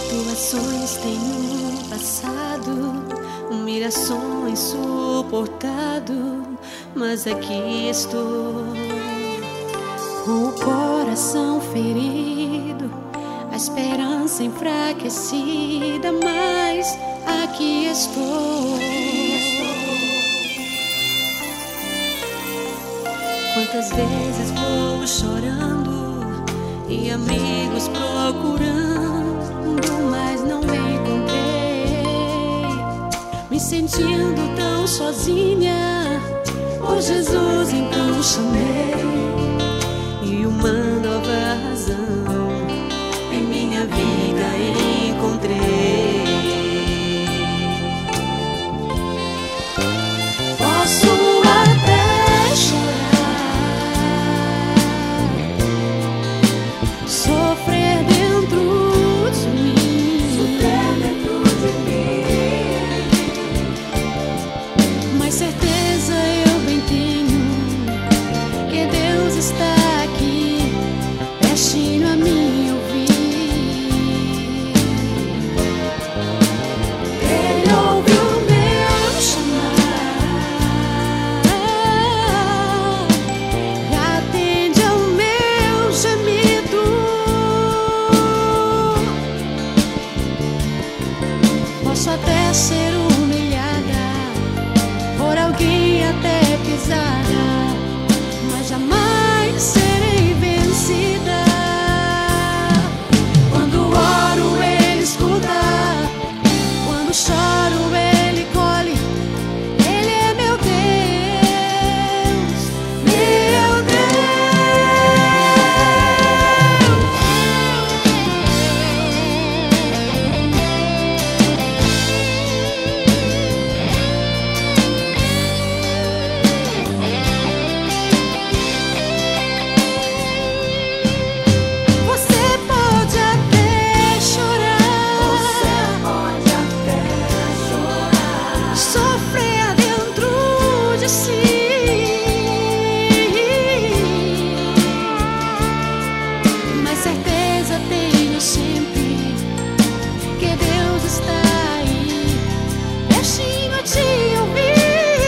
Situações tenho passado, humilhações suportado, mas aqui estou, com o coração ferido, a esperança enfraquecida, mas aqui estou. Quantas vezes vou chorando e amigos procurando, mas não encontrei, me sentindo tão sozinha. Oh Jesus, então chamei e uma nova razão em minha vida encontrei. Posso até chorar, sofrer dentro de mim, mas certeza eu bem tenho que Deus está aqui, prestinho a me ouvir. Ele ouve o meu chamar, atende ao meu gemido. Posso até ser humilhada, por alguém até pisada, mas jamais serei vencida. Quando oro ele escuta, quando choro ele colhe. Ele é meu Deus, meu Você pode até chorar, sofrer dentro de si, mas certeza tenho sempre que Deus está aí, prestinho a te ouvir.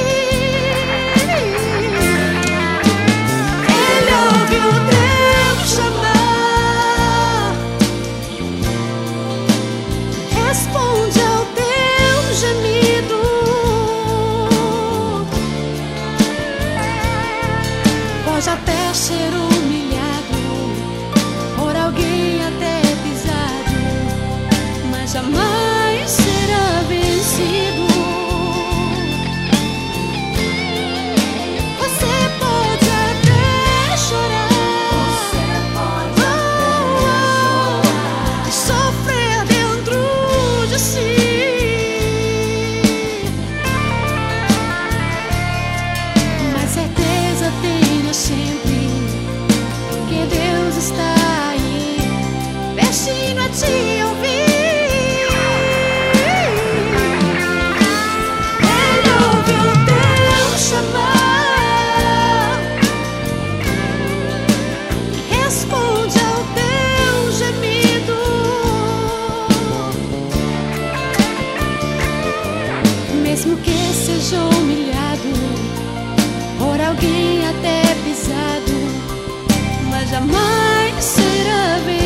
Ele ouve o teu chamar, responde ao teu gemido. Pode até ser humilhado, por alguém até pisado, mas jamais será vencido. Você pode até chorar, sofrer dentro de si, mas certeza tenho sempre que Deus está aí, prestinho a te ouvir. Ele ouve o teu chamar, responde ao teu gemido. Mesmo que seja humilhado, por alguém até pisado, mas jamais será vencido.